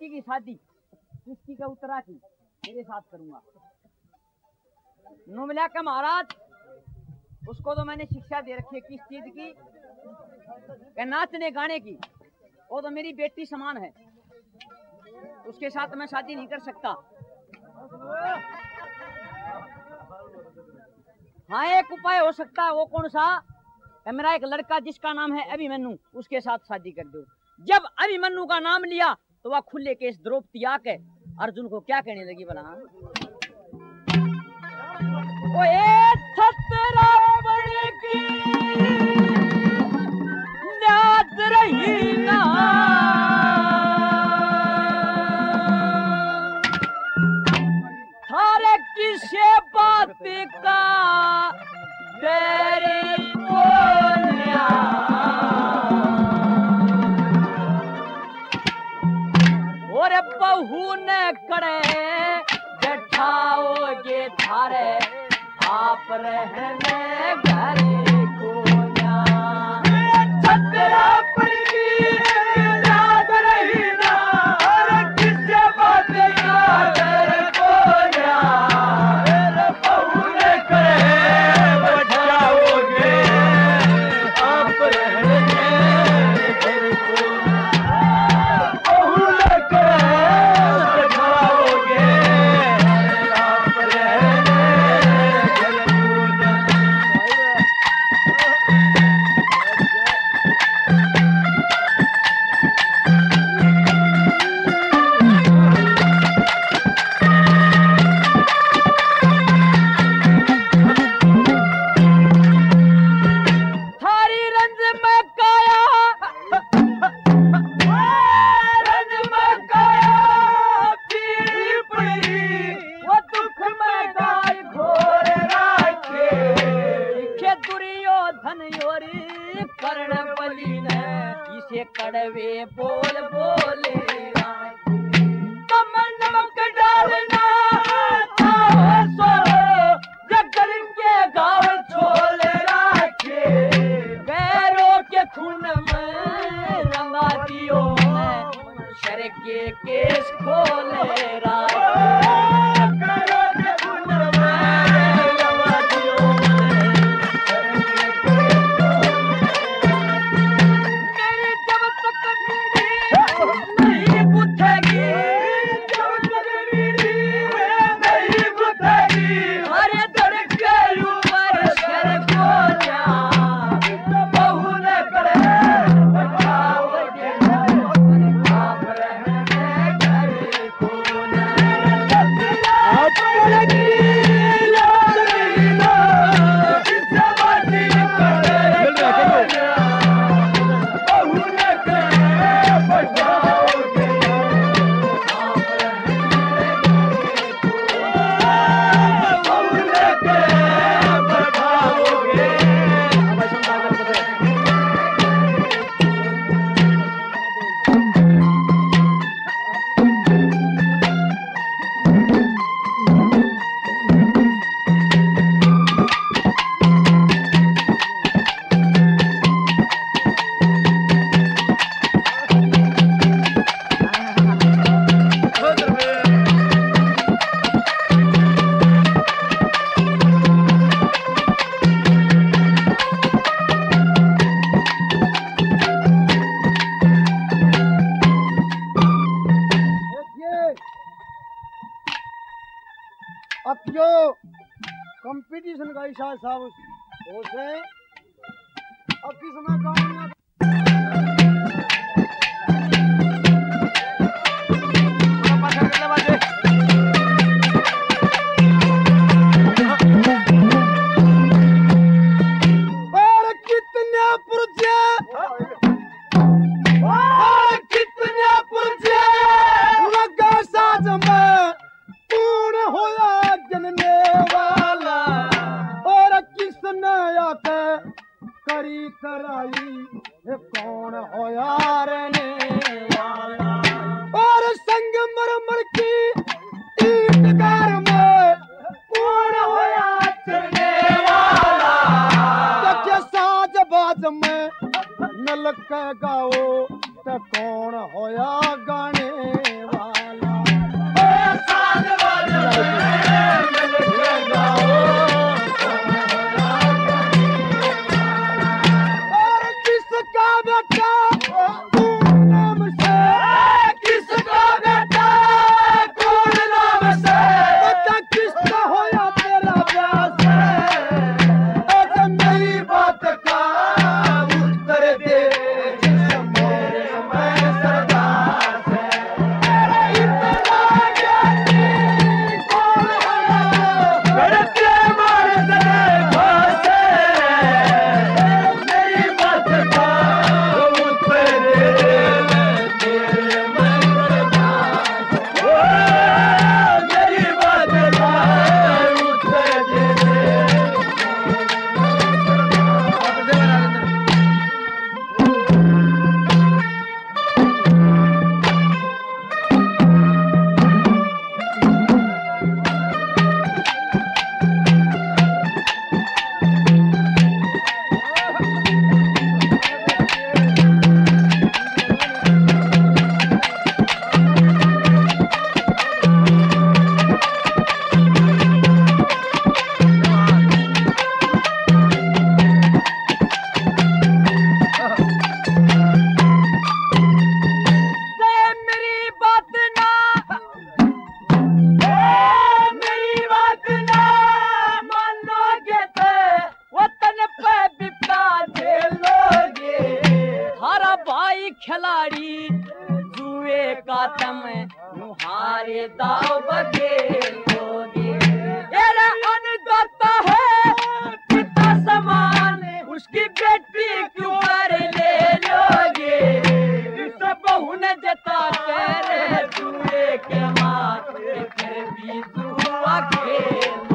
बेटी की शादी किसकी का उत्तरा की मेरे साथ करूंगा। नो मिला के महाराज उसको तो मैंने शिक्षा दे रखी है किस चीज की, नाचने गाने की। वो तो मेरी बेटी समान है, उसके साथ मैं शादी नहीं कर सकता। हाँ एक उपाय हो सकता है, वो कौन सा? मेरा एक लड़का जिसका नाम है अभिमन्यु, उसके साथ शादी कर दो। जब अभिमन्यु का नाम लिया तो वह खुले केस द्रौपदी आके अर्जुन को क्या कहने लगी बना, ओ की याद रही ना, थारे किसे बात का तेरी बोलिया, और बहू ने करे बैठाओगे थारे आप रहने घर को ना, छतरा पड़ी याद रही ना, और किससे बात का तेरे को ना, बहू ने करे बैठाओगे आप रहने घर को ना, बहू ने करे बैठाओगे आप रहने कड़वे बोल बोले नमक डालना के गाँव छोले राखे, पैरों के खून में रंगा दियो शर के केस खोले राखे। अब जो कंपटीशन का हिसाब साहब उसे अब किस समय गाँव में करी कराई में मुहारे दाव बखेलोगे। तेरा अन्नदाता है पिता समान, उसकी बेटी क्यों कर ले लोगे। इस बहू ने जता कर जुए के माथे फिर भी जुआ खेलो।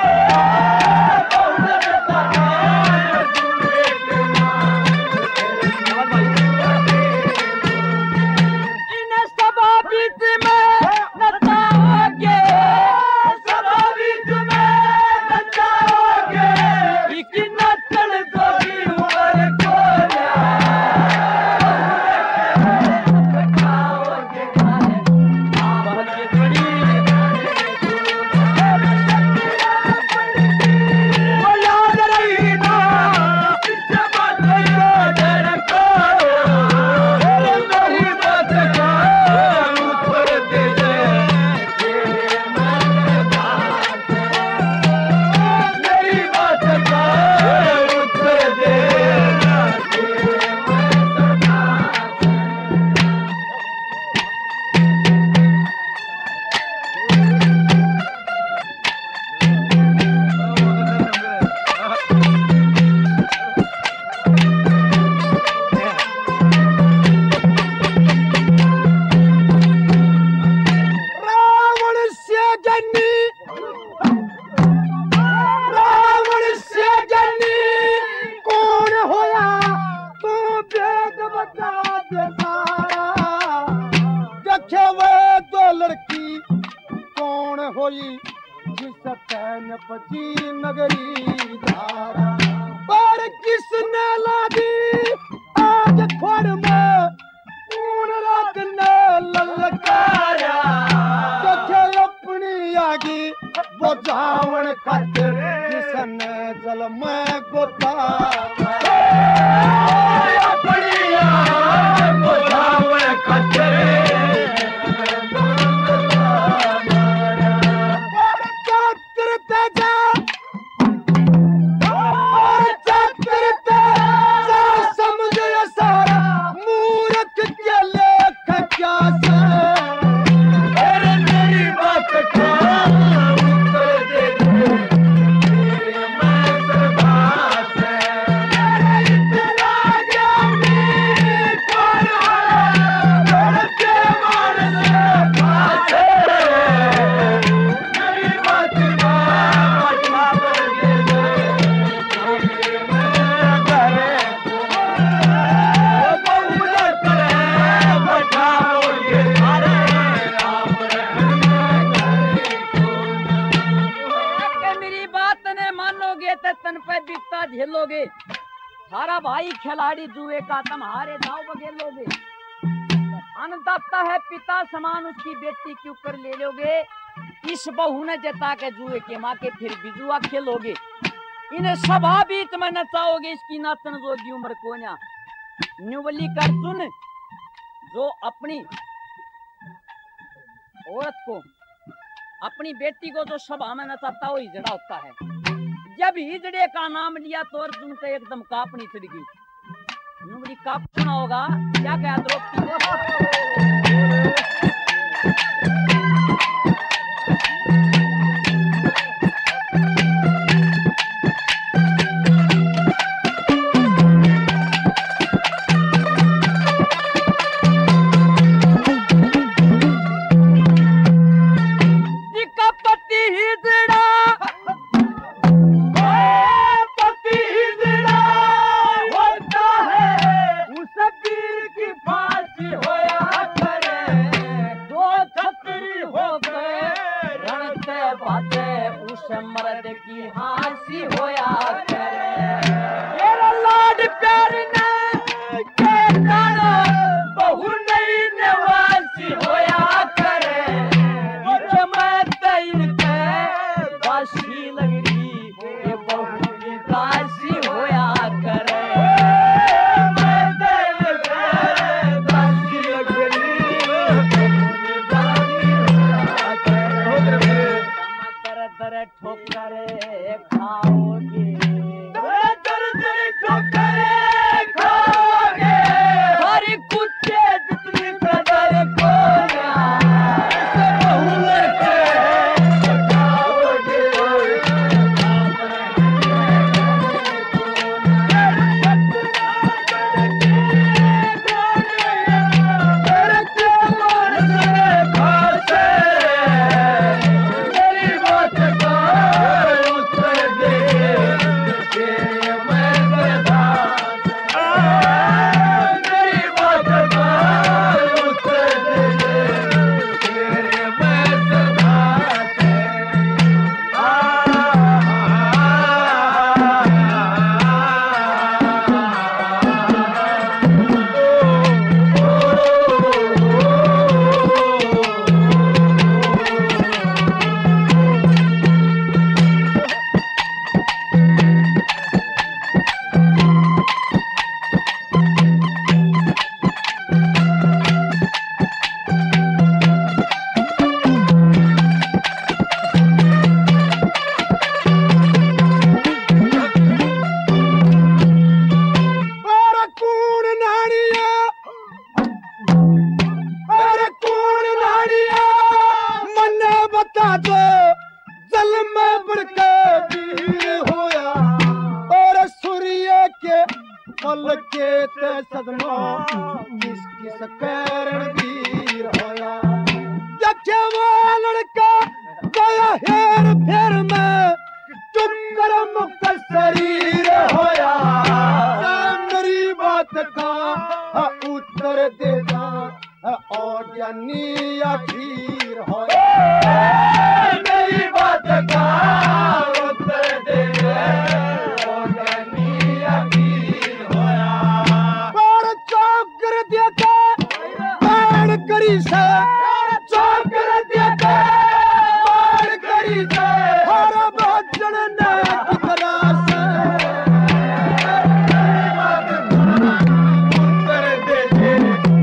झेलोगे, थारा भाई खिलाड़ी जुए का तुम्हारे दाव बखेलोगे। अन्नदाता है पिता समान, उसकी बेटी क्यों कर ले लोगे। इस बहू ने जता के जुए के माँ के फिर भी जुआ खेलोगे। इन्हें सभा बीच में नचाओगे, इसकी नातन जोगी उम्र कोन्या। न्यूवली कर सुन, जो अपनी औरत को, अपनी बेटी को जो सभा में नचाता वो हिजड़ा होता है। जब हिजड़े का नाम लिया तो अर्जुन को एकदम कांपनी चढ़ गई। न्यूवली कांपना होगा, क्या कहा द्रौपदी को। मर्द की हांसी होया करे, तेरा लाड प्यार ने के नाना बहु नहीं नवासी होया करे। मैं तैन के दासी लगरी, ये बहु की दासी होया करे। मैं तैन के दासी लगरी, ठोकर खाओगे। या तो जल में बढ़कर वीर होया और सूर्य के पल के ते सदमा किस किस कारण वीर होया देखे वो लड़का गया हेर फेर में चुप कर मुक्त शरीर होया मेरी बात का उत्तर देना और ज्ञानी आखिर होया मेरी बात का उत्तर देना और ज्ञानी आखिर होया पर चौक कर दिया बाण करी से चौक कर दिया बाण करी से हर भजन ने कितना से उत्तर दे दे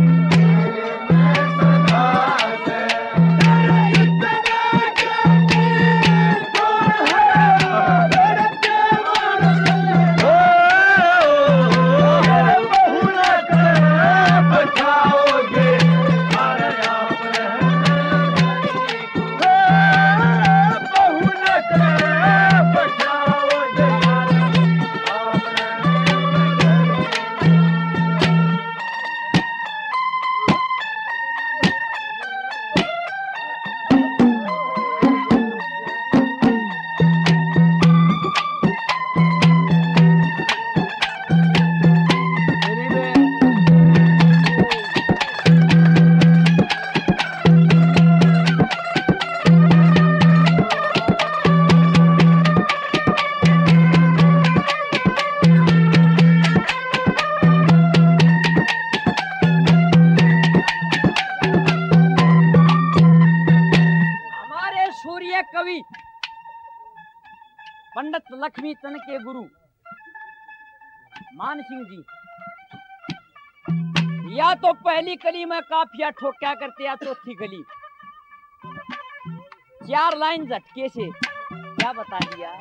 कवि पंडित लक्ष्मी चंद के गुरु मान सिंह जी या तो पहली कली में काफिया ठोक्या करते या चौथी कली 4 लाइन झटके से क्या बता दिया।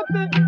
बात